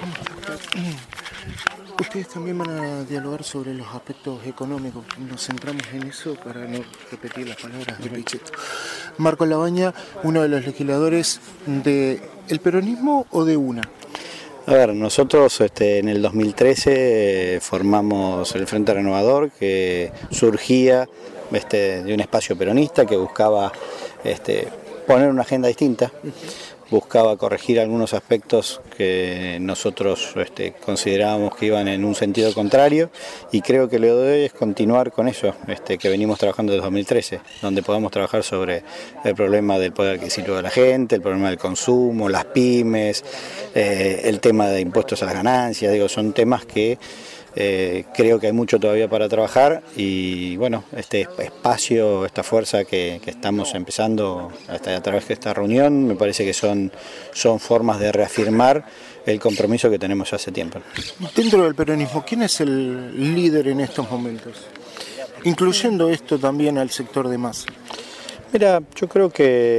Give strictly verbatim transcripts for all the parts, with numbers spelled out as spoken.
Ustedes también van a dialogar sobre los aspectos económicos. Nos centramos en eso para no repetir las palabras de Pichetto. Marcos Labaña, uno de los legisladores de ¿el peronismo o de UNA? A ver, nosotros este, en el dos mil trece eh, formamos el Frente Renovador, que surgía este, de un espacio peronista que buscaba este, poner una agenda distinta, buscaba corregir algunos aspectos que nosotros este, considerábamos que iban en un sentido contrario, y creo que lo de hoy es continuar con eso este, que venimos trabajando desde dos mil trece, donde podamos trabajar sobre el problema del poder adquisitivo de la gente, el problema del consumo, las pymes, eh, el tema de impuestos a las ganancias. Digo, son temas que Eh, creo que hay mucho todavía para trabajar, y bueno, este espacio, esta fuerza que, que estamos empezando hasta a través de esta reunión, me parece que son, son formas de reafirmar el compromiso que tenemos ya hace tiempo. Dentro del peronismo, ¿quién es el líder en estos momentos? Incluyendo esto también al sector de masa. Mira, yo creo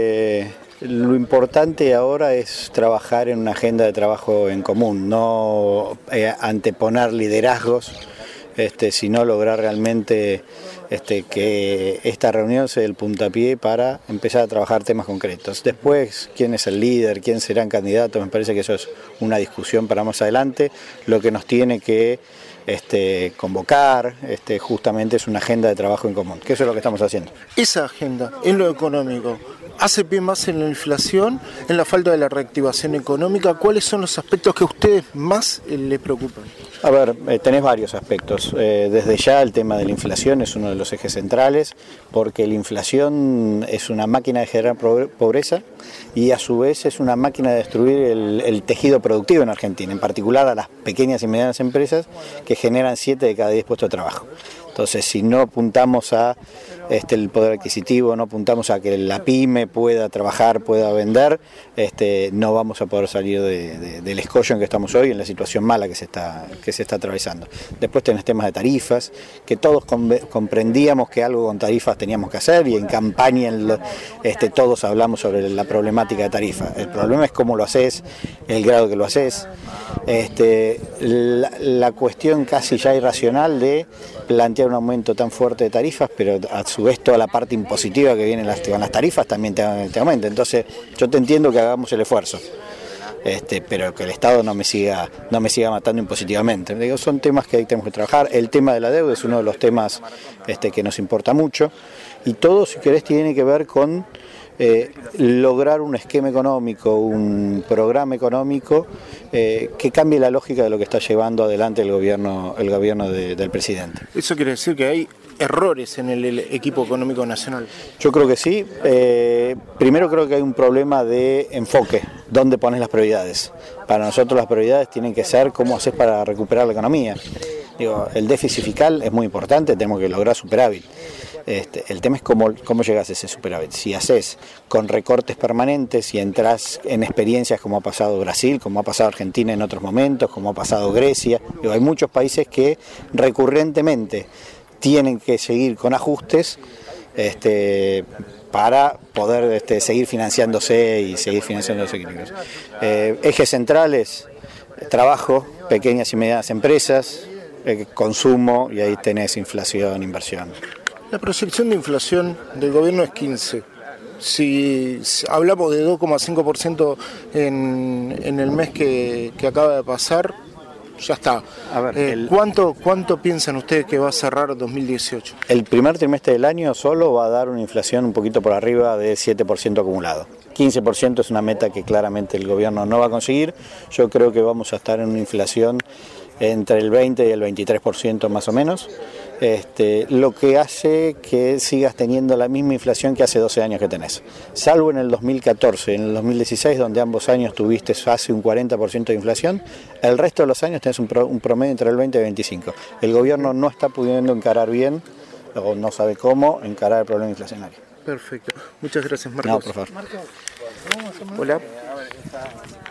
que lo importante ahora es trabajar en una agenda de trabajo en común, no eh, anteponer liderazgos, este, sino lograr realmente este, que esta reunión sea el puntapié para empezar a trabajar temas concretos. Después, quién es el líder, quién serán candidatos, me parece que eso es una discusión para más adelante. Lo que nos tiene que este, convocar este, justamente es una agenda de trabajo en común, que eso es lo que estamos haciendo. Esa agenda, en lo económico, ¿hace pie más en la inflación, en la falta de la reactivación económica? ¿Cuáles son los aspectos que a ustedes más eh, les preocupan? A ver, eh, tenés varios aspectos. Eh, desde ya el tema de la inflación es uno de los ejes centrales, porque la inflación es una máquina de generar pobreza y a su vez es una máquina de destruir el, el tejido productivo en Argentina, en particular a las pequeñas y medianas empresas que generan siete de cada diez puestos de trabajo. Entonces, si no apuntamos a este, el poder adquisitivo, no apuntamos a que la pyme pueda trabajar, pueda vender, este, no vamos a poder salir de, de, del escollo en que estamos hoy, en la situación mala que se está, que se está atravesando. Después tenés temas de tarifas, que todos comprendíamos que algo con tarifas teníamos que hacer, y en campaña en lo, este, todos hablamos sobre la problemática de tarifas. El problema es cómo lo haces, el grado que lo haces. Este, la, la cuestión casi ya irracional de plantear un aumento tan fuerte de tarifas, pero a su vez toda la parte impositiva que viene las, con las tarifas también te, te aumenta. Entonces yo te entiendo que hagamos el esfuerzo, este, pero que el Estado no me siga no me siga matando impositivamente. Digo, son temas que ahí tenemos que trabajar. El tema de la deuda es uno de los temas este, que nos importa mucho, y todo, si querés, tiene que ver con Eh, lograr un esquema económico, un programa económico eh, que cambie la lógica de lo que está llevando adelante el gobierno, el gobierno de, del presidente. ¿Eso quiere decir que hay errores en el, el equipo económico nacional? Yo creo que sí. Eh, primero creo que hay un problema de enfoque, dónde pones las prioridades. Para nosotros las prioridades tienen que ser cómo haces para recuperar la economía. Digo, el déficit fiscal es muy importante, tenemos que lograr superávit. Este, el tema es cómo, cómo llegas a ese superávit. Si haces con recortes permanentes, si entras en experiencias como ha pasado Brasil, como ha pasado Argentina en otros momentos, como ha pasado Grecia. Digo, hay muchos países que recurrentemente tienen que seguir con ajustes este, para poder este, seguir financiándose y seguir financiando los equilibrios. Eh, ejes centrales: trabajo, pequeñas y medianas empresas, eh, consumo, y ahí tenés inflación, inversión. La proyección de inflación del gobierno es quince. Si hablamos de dos coma cinco por ciento en, en el mes que, que acaba de pasar, ya está. A ver, eh, el... ¿cuánto, ¿Cuánto piensan ustedes que va a cerrar dos mil dieciocho? El primer trimestre del año solo va a dar una inflación un poquito por arriba del siete por ciento acumulado. quince por ciento es una meta que claramente el gobierno no va a conseguir. Yo creo que vamos a estar en una inflación entre el veinte y el veintitrés por ciento más o menos, este, lo que hace que sigas teniendo la misma inflación que hace doce años que tenés, salvo en el dos mil catorce, en el dos mil dieciséis, donde ambos años tuviste casi un cuarenta por ciento de inflación. El resto de los años tenés un, pro, un promedio entre el veinte y el veinticinco. El gobierno no está pudiendo encarar bien, o no sabe cómo encarar el problema inflacionario. Perfecto. Muchas gracias, Marcos. No, por favor. Marcos, ¿cómo Hola.